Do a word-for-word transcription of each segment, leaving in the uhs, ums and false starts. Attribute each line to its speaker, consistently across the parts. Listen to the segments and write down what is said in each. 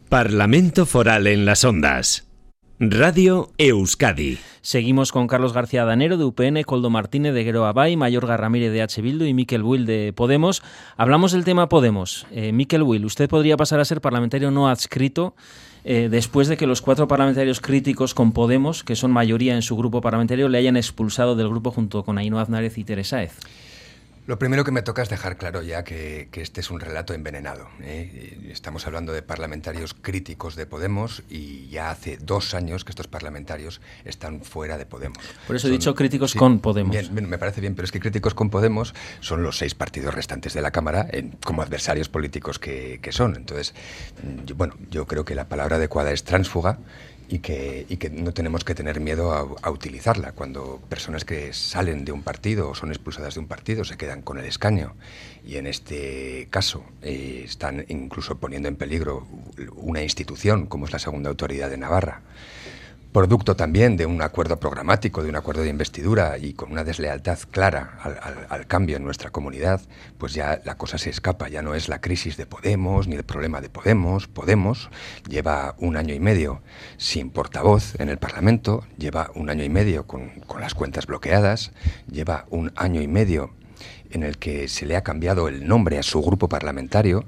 Speaker 1: Parlamento Foral en las Ondas. Radio Euskadi.
Speaker 2: Seguimos con Carlos García Danero de U P N, Koldo Martínez de Geroa Bai, Mayorga Ramírez de H. Bildu y Mikel Buil de Podemos. Hablamos del tema Podemos. Eh, Mikel Buil, usted podría pasar a ser parlamentario no adscrito eh, después de que los cuatro parlamentarios críticos con Podemos, que son mayoría en su grupo parlamentario, le hayan expulsado del grupo junto con Ainhoa Aznárez y Teresa Sáez.
Speaker 3: Lo primero que me toca es dejar claro ya que, que este es un relato envenenado, ¿eh? Estamos hablando de parlamentarios críticos de Podemos y ya hace dos años que estos parlamentarios están fuera de Podemos.
Speaker 2: Por eso
Speaker 3: son,
Speaker 2: he dicho críticos
Speaker 3: sí,
Speaker 2: con Podemos.
Speaker 3: Bien, bien, me parece bien, pero es que críticos con Podemos son los seis partidos restantes de la Cámara en, como adversarios políticos que, que son. Entonces, yo, bueno, yo creo que la palabra adecuada es tránsfuga. Y que, y que no tenemos que tener miedo a, a utilizarla. Cuando personas que salen de un partido o son expulsadas de un partido se quedan con el escaño y en este caso eh, están incluso poniendo en peligro una institución como es la Segunda Autoridad de Navarra, producto también de un acuerdo programático, de un acuerdo de investidura y con una deslealtad clara al, al, al cambio en nuestra comunidad, pues ya la cosa se escapa, ya no es la crisis de Podemos ni el problema de Podemos. Podemos lleva un año y medio sin portavoz en el Parlamento, lleva un año y medio con, con las cuentas bloqueadas, lleva un año y medio en el que se le ha cambiado el nombre a su grupo parlamentario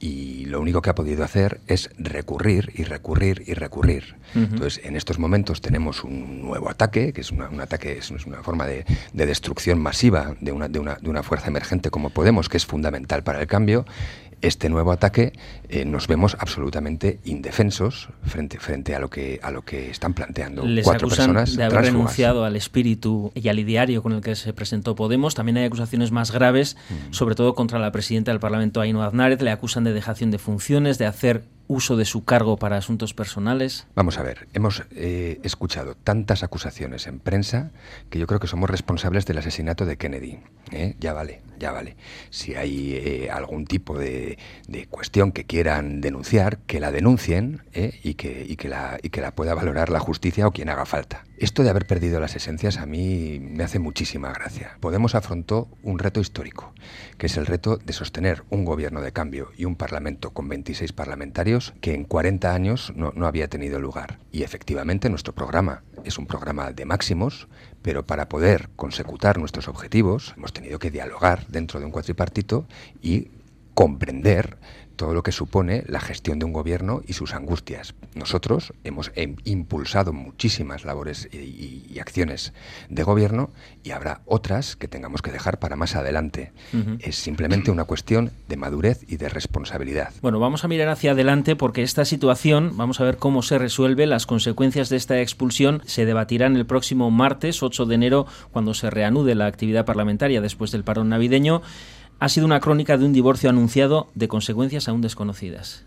Speaker 3: y lo único que ha podido hacer es recurrir y recurrir y recurrir. Uh-huh. Entonces, en estos momentos tenemos un nuevo ataque, que es una, un ataque, es una forma de, de destrucción masiva de una, de, una, de una fuerza emergente como Podemos, que es fundamental para el cambio. Este nuevo ataque eh, nos vemos absolutamente indefensos frente, frente a lo que a lo que están planteando
Speaker 2: Les
Speaker 3: cuatro
Speaker 2: acusan
Speaker 3: personas
Speaker 2: de haber
Speaker 3: tránsfugas.
Speaker 2: renunciado al espíritu y al ideario con el que se presentó Podemos. También hay acusaciones más graves, mm. sobre todo contra la presidenta del Parlamento, Ainhoa Aznárez. Le acusan de dejación de funciones, de hacer uso de su cargo para asuntos personales.
Speaker 3: Vamos a ver, hemos eh, escuchado tantas acusaciones en prensa que yo creo que somos responsables del asesinato de Kennedy. ¿eh? Ya vale, ya vale. Si hay eh, algún tipo de, de cuestión que quieran denunciar, que la denuncien ¿eh? y, que, y, que la, y que la pueda valorar la justicia o quien haga falta. Esto de haber perdido las esencias a mí me hace muchísima gracia. Podemos afrontó un reto histórico, que es el reto de sostener un gobierno de cambio y un parlamento con veintiséis parlamentarios que en cuarenta años no, no había tenido lugar. Y efectivamente nuestro programa es un programa de máximos, pero para poder consecutar nuestros objetivos hemos tenido que dialogar dentro de un cuatripartito y comprender todo lo que supone la gestión de un gobierno y sus angustias. Nosotros hemos eh, impulsado muchísimas labores y, y, y acciones de gobierno y habrá otras que tengamos que dejar para más adelante. Uh-huh. Es simplemente una cuestión de madurez y de responsabilidad.
Speaker 2: Bueno, vamos a mirar hacia adelante porque esta situación, vamos a ver cómo se resuelve. Las consecuencias de esta expulsión se debatirán el próximo martes, ocho de enero, cuando se reanude la actividad parlamentaria después del parón navideño. Ha sido una crónica de un divorcio anunciado de consecuencias aún desconocidas.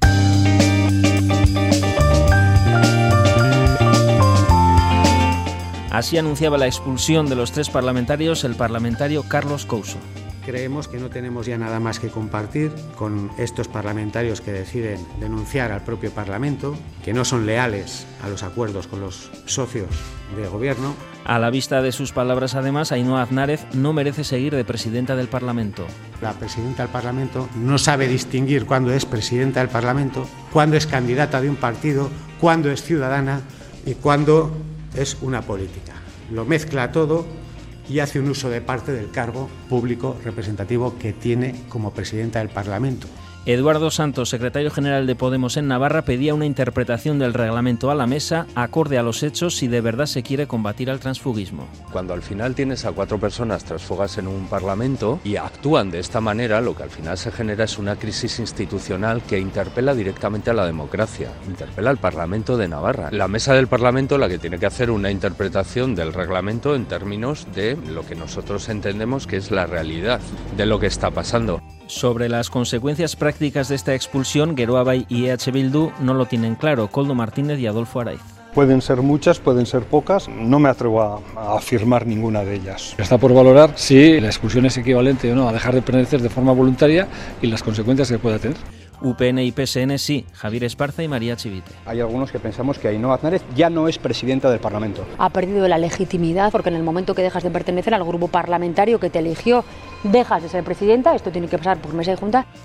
Speaker 2: Así anunciaba la expulsión de los tres parlamentarios el parlamentario Carlos Couso.
Speaker 4: Creemos que no tenemos ya nada más que compartir con estos parlamentarios que deciden denunciar al propio Parlamento, que no son leales a los acuerdos con los socios de gobierno.
Speaker 2: A la vista de sus palabras, además, Ainhoa Aznárez no merece seguir de presidenta del Parlamento.
Speaker 4: La presidenta del Parlamento no sabe distinguir cuándo es presidenta del Parlamento, cuándo es candidata de un partido, cuándo es ciudadana y cuándo es una política. Lo mezcla todo y hace un uso de parte del cargo público representativo que tiene como presidenta del Parlamento.
Speaker 2: Eduardo Santos, secretario general de Podemos en Navarra, pedía una interpretación del reglamento a la mesa acorde a los hechos si de verdad se quiere combatir al transfugismo.
Speaker 5: Cuando al final tienes a cuatro personas transfugas en un parlamento y actúan de esta manera, lo que al final se genera es una crisis institucional que interpela directamente a la democracia, interpela al Parlamento de Navarra. La mesa del Parlamento la que tiene que hacer una interpretación del reglamento en términos de lo que nosotros entendemos que es la realidad de lo que está pasando.
Speaker 2: Sobre las consecuencias prácticas de esta expulsión, Geroa Bai y E H Bildu no lo tienen claro. Koldo Martínez y Adolfo Araiz.
Speaker 6: Pueden ser muchas, pueden ser pocas, no me atrevo a, a afirmar ninguna de ellas.
Speaker 7: Está por valorar si la expulsión es equivalente o no a dejar de pertenecer de forma voluntaria y las consecuencias que pueda tener.
Speaker 2: U P N y P S N sí, Javier Esparza y María Chivite.
Speaker 8: Hay algunos que pensamos que Ainhoa Aznárez ya no es presidenta del Parlamento.
Speaker 9: Ha perdido la legitimidad porque en el momento que dejas de pertenecer al grupo parlamentario que te eligió, dejas de ser presidenta, esto tiene que pasar por mesa de junta.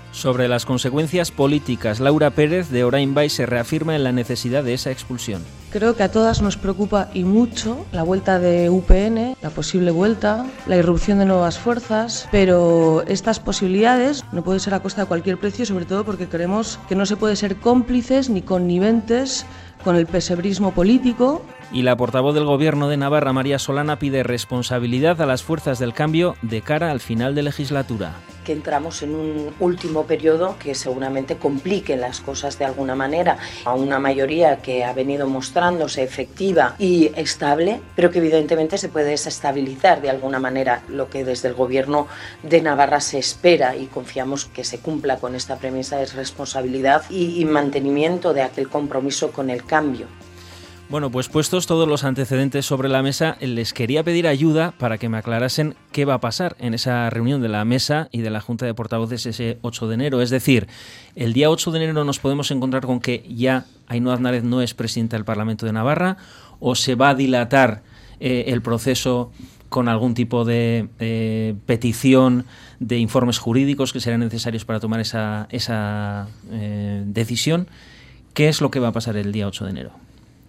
Speaker 2: Sobre las consecuencias políticas, Laura Pérez de Orain Bai se reafirma en la necesidad de esa expulsión.
Speaker 10: Creo que a todas nos preocupa y mucho la vuelta de U P N, la posible vuelta, la irrupción de nuevas fuerzas, pero estas posibilidades no pueden ser a costa de cualquier precio, sobre todo porque creemos que no se puede ser cómplices ni conniventes con el pesebrismo político.
Speaker 2: Y la portavoz del Gobierno de Navarra, María Solana, pide responsabilidad a las fuerzas del cambio de cara al final de legislatura.
Speaker 11: Que entramos en un último periodo que seguramente complique las cosas de alguna manera a una mayoría que ha venido mostrándose efectiva y estable, pero que evidentemente se puede desestabilizar de alguna manera. Lo que desde el Gobierno de Navarra se espera y confiamos que se cumpla con esta premisa es responsabilidad y, y mantenimiento de aquel compromiso con el cambio.
Speaker 2: Bueno, pues puestos todos los antecedentes sobre la mesa, les quería pedir ayuda para que me aclarasen qué va a pasar en esa reunión de la mesa y de la Junta de Portavoces ese ocho de enero. Es decir, el día ocho de enero nos podemos encontrar con que ya Ainhoa Aznárez no es presidenta del Parlamento de Navarra, o se va a dilatar eh, el proceso con algún tipo de eh, petición de informes jurídicos que serán necesarios para tomar esa, esa eh, decisión. ¿Qué es lo que va a pasar el día ocho de enero?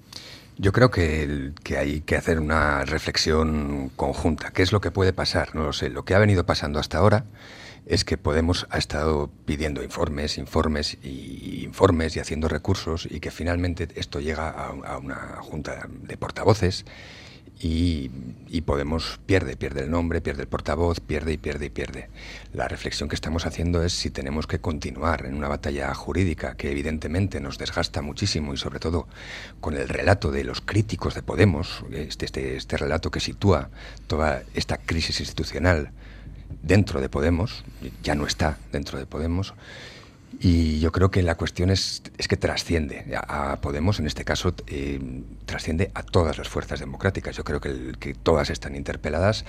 Speaker 3: Yo creo que, que hay que hacer una reflexión conjunta. ¿Qué es lo que puede pasar? No lo sé. Lo que ha venido pasando hasta ahora es que Podemos ha estado pidiendo informes, informes y informes y haciendo recursos, y que finalmente esto llega a, a una junta de portavoces y, y Podemos pierde, pierde el nombre, pierde el portavoz, pierde y pierde y pierde. La reflexión que estamos haciendo es si tenemos que continuar en una batalla jurídica que evidentemente nos desgasta muchísimo, y sobre todo con el relato de los críticos de Podemos, este, este, este relato que sitúa toda esta crisis institucional dentro de Podemos, ya no está dentro de Podemos. Y yo creo que la cuestión es, es que trasciende a, a Podemos, en este caso, eh, trasciende a todas las fuerzas democráticas. Yo creo que, el, que todas están interpeladas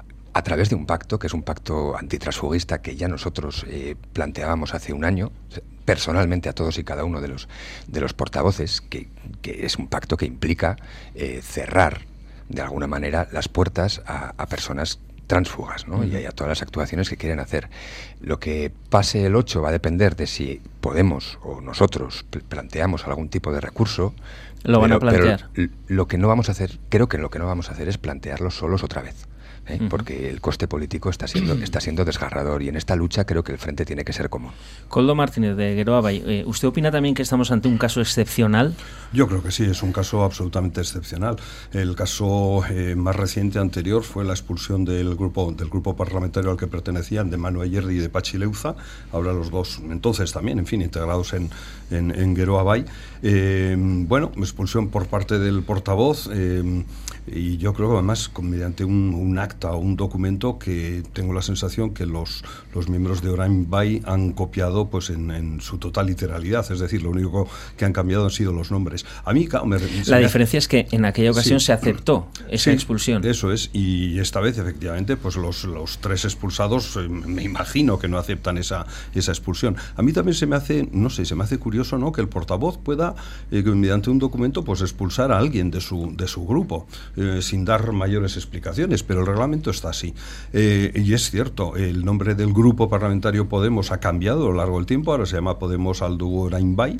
Speaker 3: a través de un pacto, que es un pacto antitransfuguista que ya nosotros eh, planteábamos hace un año, personalmente a todos y cada uno de los, de los portavoces, que, que es un pacto que implica eh, cerrar, de alguna manera, las puertas a, a personas tránsfugas, ¿no? Uh-huh. Y a todas las actuaciones que quieren hacer. Lo que pase el ocho va a depender de si Podemos o nosotros planteamos algún tipo de recurso.
Speaker 2: Lo van pero, a plantear.
Speaker 3: Pero lo que no vamos a hacer, creo que lo que no vamos a hacer es plantearlo solos otra vez. ¿eh? Uh-huh. Porque el coste político está siendo está siendo desgarrador, y en esta lucha creo que el frente tiene que ser común.
Speaker 2: Koldo Martínez de Geroa Bai, eh, ¿usted opina también que estamos ante un caso excepcional?
Speaker 12: Yo creo que sí, es un caso absolutamente excepcional. El caso eh, más reciente anterior fue la expulsión del grupo del grupo parlamentario al que pertenecían, de Manu Ayerdi y de Patxi Leuza, ahora los dos entonces también, en fin, integrados en, en, en Geroa Bai. Eh, bueno, expulsión por parte del portavoz, eh, y yo creo que además con, mediante un, un acta o un documento que tengo la sensación que los, los miembros de Orain Bai han copiado pues en, en su total literalidad, es decir, lo único que han cambiado han sido los nombres. A mí me,
Speaker 2: la diferencia me... es que en aquella ocasión sí. se aceptó esa
Speaker 12: sí,
Speaker 2: expulsión.
Speaker 12: Eso es, y esta vez efectivamente pues los, los tres expulsados eh, me imagino que no aceptan esa, esa expulsión. A mí también se me hace, no sé, se me hace curioso, ¿no?, que el portavoz pueda eh, mediante un documento pues expulsar a alguien de su, de su grupo eh, sin dar mayores explicaciones, pero el reglamento está así. Eh, y es cierto, el nombre del grupo parlamentario Podemos ha cambiado a lo largo del tiempo, ahora se llama Podemos Aldu Orain Bai.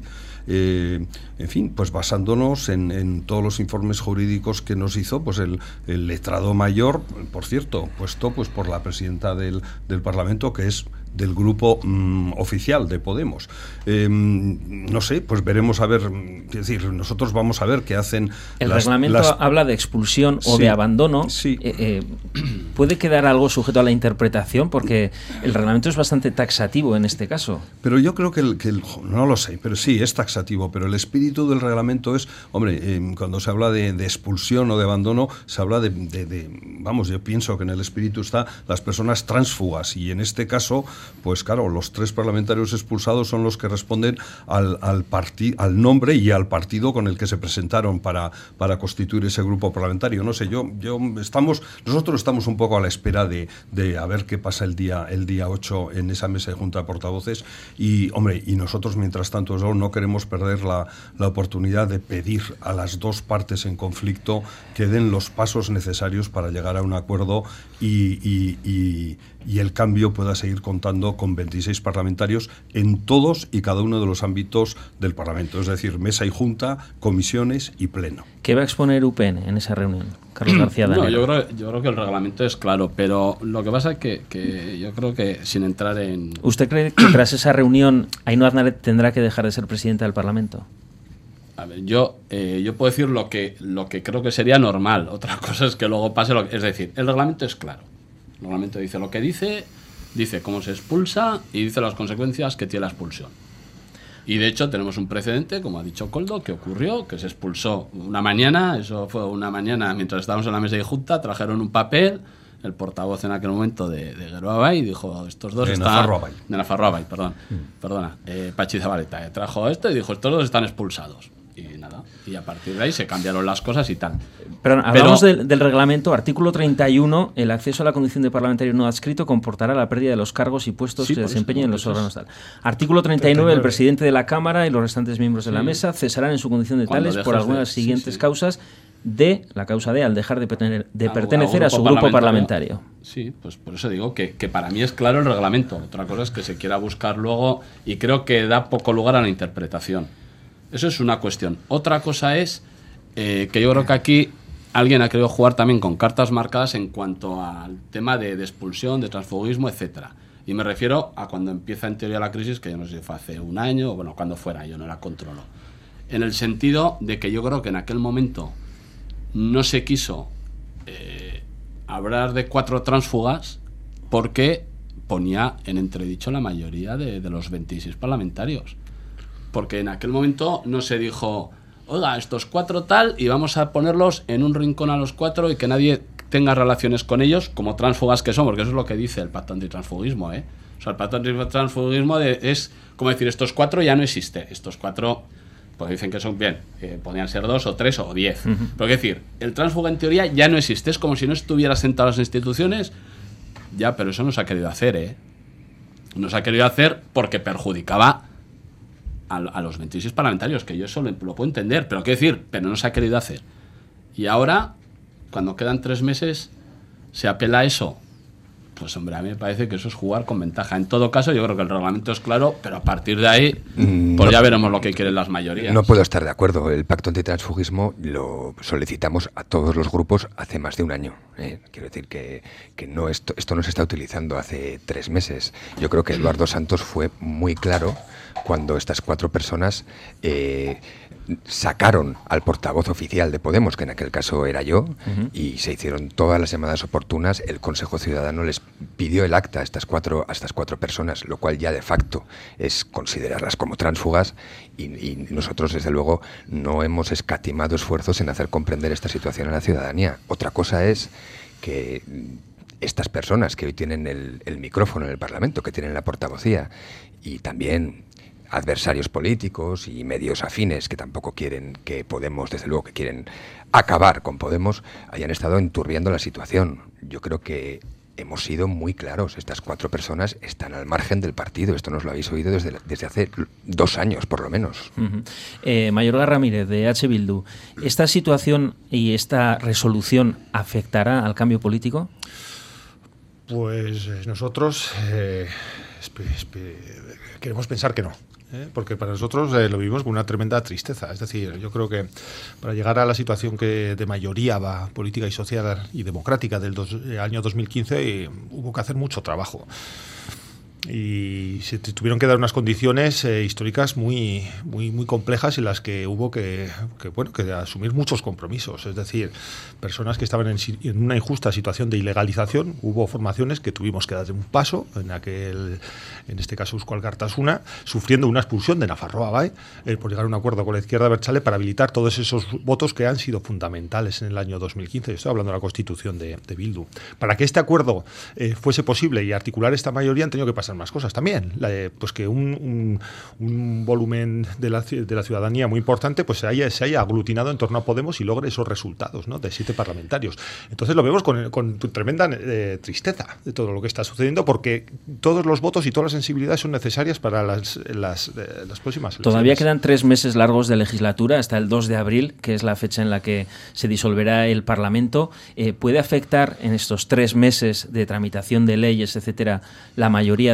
Speaker 12: Eh, en fin, pues basándonos en, en todos los informes jurídicos que nos hizo pues el, el letrado mayor, por cierto, puesto pues por la presidenta del, del Parlamento, que es del grupo mmm, oficial de Podemos. Eh, no sé, pues veremos a ver, es decir, nosotros vamos a ver qué hacen.
Speaker 2: El
Speaker 12: las,
Speaker 2: reglamento
Speaker 12: las...
Speaker 2: habla de expulsión o
Speaker 12: sí,
Speaker 2: de abandono.
Speaker 12: Sí.
Speaker 2: Eh, eh, ¿Puede quedar algo sujeto a la interpretación? Porque el reglamento es bastante taxativo en este caso.
Speaker 12: Pero yo creo que, el, que el, no lo sé, pero sí, es taxativo, pero el espíritu del reglamento es, hombre, eh, cuando se habla de, de expulsión o de abandono, se habla de, de, de, vamos, yo pienso que en el espíritu está las personas tránsfugas, y en este caso, pues claro, los tres parlamentarios expulsados son los que responden al, al, parti, al nombre y al partido con el que se presentaron para, para constituir ese grupo parlamentario. No sé, yo, yo estamos, nosotros estamos un poco a la espera de, de a ver qué pasa el día, el día ocho en esa mesa de Junta de Portavoces, y, hombre, y nosotros, mientras tanto, no queremos perder la, la oportunidad de pedir a las dos partes en conflicto que den los pasos necesarios para llegar a un acuerdo y, y, y, y el cambio pueda seguir contando contando con veintiséis parlamentarios en todos y cada uno de los ámbitos del Parlamento, es decir, mesa y junta, comisiones y pleno.
Speaker 2: ¿Qué va a exponer U P N en esa reunión? Carlos García Danero.
Speaker 13: No, yo creo, yo creo que el reglamento es claro, pero lo que pasa es que, que yo creo que sin entrar en...
Speaker 2: ¿Usted cree que tras esa reunión Ainhoa Aznárez tendrá que dejar de ser presidenta del Parlamento?
Speaker 13: A ver, yo, eh, yo puedo decir lo que, lo que creo que sería normal. Otra cosa es que luego pase lo que... Es decir, el reglamento es claro. El reglamento dice lo que dice, dice cómo se expulsa y dice las consecuencias que tiene la expulsión. Y de hecho tenemos un precedente, como ha dicho Koldo, que ocurrió, que se expulsó una mañana, eso fue una mañana mientras estábamos en la mesa de junta, trajeron un papel, el portavoz en aquel momento de, de Geroa Bai dijo, estos dos
Speaker 12: de
Speaker 13: están...
Speaker 12: Nafarroa Bai.
Speaker 13: De Nafarroa Bai, perdón, mm. perdona, eh, Pachi Zabaleta, eh, trajo esto y dijo, estos dos están expulsados. Y nada, y a partir de ahí se cambiaron las cosas y tal.
Speaker 2: Pero hablamos Pero, del, del reglamento, artículo treinta y uno, el acceso a la condición de parlamentario no adscrito comportará la pérdida de los cargos y puestos sí, que desempeñen en los órganos tal. Artículo treinta y nueve, treinta y nueve, el presidente de la Cámara y los restantes miembros sí. de la mesa cesarán en su condición de tales por algunas de las siguientes sí, sí. causas de, la causa de, al dejar de, pertenecer, de pertenecer a, a su grupo parlamentario. parlamentario.
Speaker 13: Sí, pues por eso digo que, que para mí es claro el reglamento. Otra cosa es que se quiera buscar luego y creo que da poco lugar a la interpretación. Eso es una cuestión. Otra cosa es eh, que yo creo que aquí alguien ha querido jugar también con cartas marcadas en cuanto al tema de, de expulsión, de transfugismo, etcétera. Y me refiero a cuando empieza en teoría la crisis, que yo no sé si fue hace un año o bueno, cuando fuera, yo no la controlo. En el sentido de que yo creo que en aquel momento no se quiso eh, hablar de cuatro tránsfugas porque ponía en entredicho la mayoría de, de los veintiséis parlamentarios. Porque en aquel momento no se dijo, oiga, estos cuatro tal, y vamos a ponerlos en un rincón a los cuatro y que nadie tenga relaciones con ellos como tránsfugas que son, porque eso es lo que dice el pacto antitransfugismo, ¿eh? O sea, el pacto antitransfugismo de, es como decir, estos cuatro ya no existe, estos cuatro, pues dicen que son, bien, eh, podrían ser dos o tres o diez. Uh-huh. Pero es decir, el tránsfuga en teoría ya no existe, es como si no estuviera sentado en las instituciones, ya, pero eso no se ha querido hacer, ¿eh? No se ha querido hacer porque perjudicaba a los veintiséis parlamentarios, que yo eso lo, lo puedo entender, pero quiero decir, pero no se ha querido hacer. Y ahora, cuando quedan tres meses, se apela a eso. Pues hombre, a mí me parece que eso es jugar con ventaja. En todo caso, yo creo que el reglamento es claro, pero a partir de ahí, mm, pues no, ya veremos lo que quieren las mayorías.
Speaker 3: No puedo estar de acuerdo. El pacto antitransfugismo lo solicitamos a todos los grupos hace más de un año. ¿eh? Quiero decir que, que no esto, esto no se está utilizando hace tres meses. Yo creo que Eduardo Santos fue muy claro cuando estas cuatro personas eh, sacaron al portavoz oficial de Podemos, que en aquel caso era yo, uh-huh. y se hicieron todas las llamadas oportunas. El Consejo Ciudadano les pidió el acta a estas cuatro, a estas cuatro personas, lo cual ya de facto es considerarlas como tránsfugas, y, y nosotros desde luego no hemos escatimado esfuerzos en hacer comprender esta situación a la ciudadanía. Otra cosa es que estas personas que hoy tienen el, el micrófono en el Parlamento, que tienen la portavocía, y también adversarios políticos y medios afines que tampoco quieren que Podemos, desde luego que quieren acabar con Podemos, hayan estado enturbiando la situación. Yo creo que hemos sido muy claros. Estas cuatro personas están al margen del partido. Esto nos lo habéis oído desde, desde hace dos años, por lo menos.
Speaker 2: Uh-huh. eh, Mayorga Ramírez, de H. Bildu, ¿esta situación y esta resolución afectará al cambio político?
Speaker 14: Pues nosotros eh, queremos pensar que no. ¿eh? Porque para nosotros eh, lo vivimos con una tremenda tristeza. Es decir, yo creo que para llegar a la situación que de mayoría va política y social y democrática del dos, eh, año dos mil quince, eh, hubo que hacer mucho trabajo. Y se tuvieron que dar unas condiciones eh, históricas muy, muy, muy complejas en las que hubo que, que, bueno, que asumir muchos compromisos. Es decir, personas que estaban en, en una injusta situación de ilegalización, hubo formaciones que tuvimos que dar un paso, en aquel, en este caso Eusko Alkartasuna, sufriendo una expulsión de Nafarroa Bai, eh, por llegar a un acuerdo con la izquierda abertzale para habilitar todos esos votos que han sido fundamentales en el año dos mil quince. Estoy hablando de la Constitución de, de Bildu. Para que este acuerdo eh, fuese posible y articular esta mayoría han tenido que pasar más cosas también, la, pues que un, un, un volumen de la, de la ciudadanía muy importante pues se haya, se haya aglutinado en torno a Podemos y logre esos resultados, ¿no?, de siete parlamentarios. Entonces lo vemos con, con tremenda eh, tristeza de todo lo que está sucediendo, porque todos los votos y todas las sensibilidades son necesarias para las, las, eh, las próximas elecciones.
Speaker 2: Todavía quedan tres meses largos de legislatura hasta el dos de abril, que es la fecha en la que se disolverá el Parlamento. Eh, ¿Puede afectar en estos tres meses de tramitación de leyes, etcétera, la mayoría de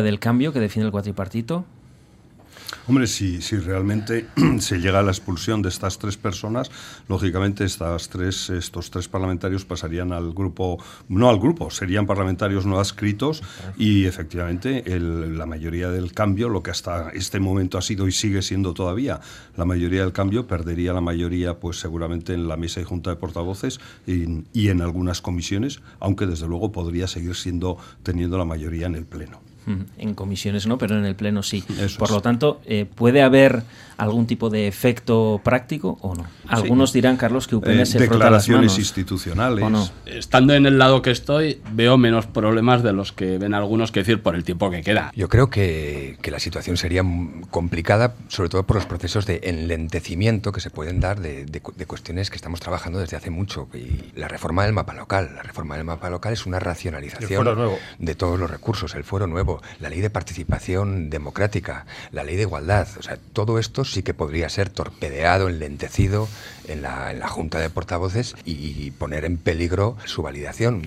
Speaker 2: del cambio que defiende el cuatripartito?
Speaker 12: Hombre, si, si realmente se llega a la expulsión de estas tres personas, lógicamente estas tres, estos tres parlamentarios pasarían al grupo, no al grupo, serían parlamentarios no adscritos y efectivamente el, la mayoría del cambio, lo que hasta este momento ha sido y sigue siendo todavía, la mayoría del cambio perdería la mayoría pues seguramente en la mesa y junta de portavoces y, y en algunas comisiones, aunque desde luego podría seguir siendo teniendo la mayoría en el Pleno.
Speaker 2: En comisiones no, pero en el Pleno sí.
Speaker 12: Eso
Speaker 2: Por
Speaker 12: es.
Speaker 2: lo tanto, eh, ¿puede haber algún tipo de efecto práctico o no? Algunos
Speaker 12: Sí.
Speaker 2: dirán, Carlos, que U P N
Speaker 12: Eh,
Speaker 2: se frota las
Speaker 12: declaraciones
Speaker 2: manos.
Speaker 12: institucionales.
Speaker 2: ¿O no?
Speaker 13: Estando en el lado que estoy, veo menos problemas de los que ven algunos, que decir, por el tiempo que queda.
Speaker 3: Yo creo que, que la situación sería m- complicada, sobre todo por los procesos de enlentecimiento que se pueden dar de, de cu- de cuestiones que estamos trabajando desde hace mucho. Y la reforma del mapa local. La reforma del mapa local es una racionalización
Speaker 14: El fuero nuevo.
Speaker 3: de todos los recursos, el fuero nuevo, la ley de participación democrática, la ley de igualdad. O sea, todo esto sí que podría ser torpedeado, enlentecido en la, en la Junta de Portavoces y poner en peligro su validación.